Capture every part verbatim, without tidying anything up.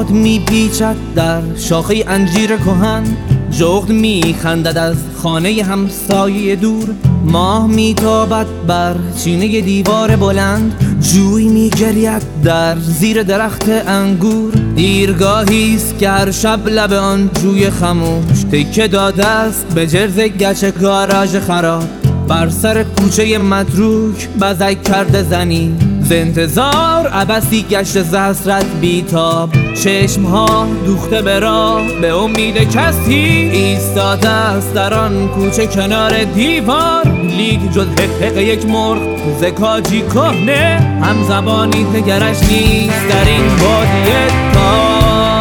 باد میپیچد در شاخه انجیر کهن، جغد میخندد از خانه همسایه دور. ماه میتابد بر چینه دیوار بلند، جوی میگرید در زیر درخت انگور. دیرگاهیست که هر شب لب آن جوی خموش تکه داده است به جرز گچ گاراژ خراب. بر سر کوچه متروک بزک کرده زنی، ز انتظار عبثی گشت ز حسرت بیتاب. چشمها دوخته به راه به امید کسی ایستاده است در آن کوچه کنار دیوار. لیک جز حقحق یک مرغ ز کاجی کهنه، هم زبانی دگرش نیست در این بادیه تا.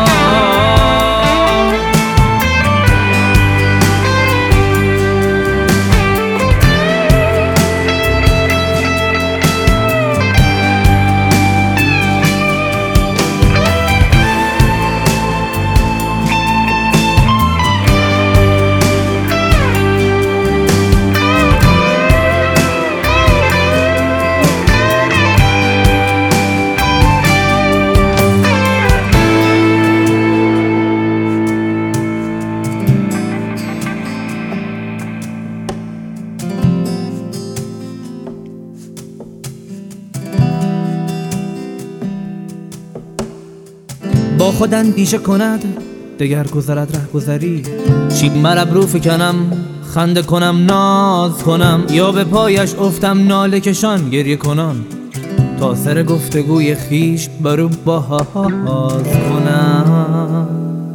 با خود اندیشه کند دگر گذرد ره گذری. چین بر ابرو فکنم خنده کنم ناز کنم، یا به پایش افتم ناله کشان گریه کنان، تا سر گفتگوی خیش برو باز کنم.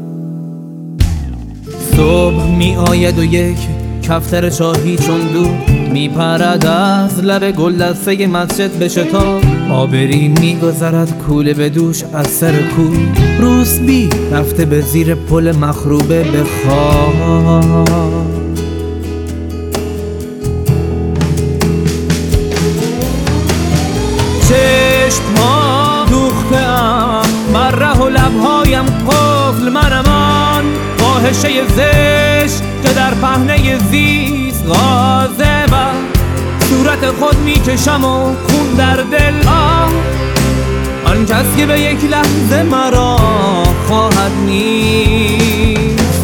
صبح می آید و یک کفتر چاهی چون دود می پرد از لب گلدسته مسجد به شتاب. آبری می گذرد کوله به دوش از سر کوی، روسبی رفته به زیر پل مخروبه به خواب. چشم‌ها دوخته ام بر ره و لبهایم قفل منم آن فاحشه زشت که در پهنه زیست غاضبم. صورت خود میکشم و خون در دل آه، آن کس که به یک لحظه مرا خواهد نیست.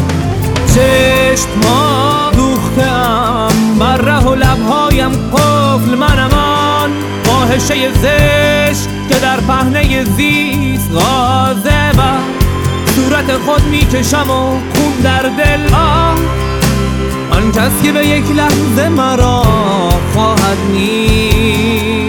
چشم‌ها دوخته ام بر ره و لبهایم قفل منم آن فاحشه زشت که در پهنه زیست غاضبم. صورت خود میکشم و خون در دل آه، آن کس که به یک لحظه مرا خواهد نیست.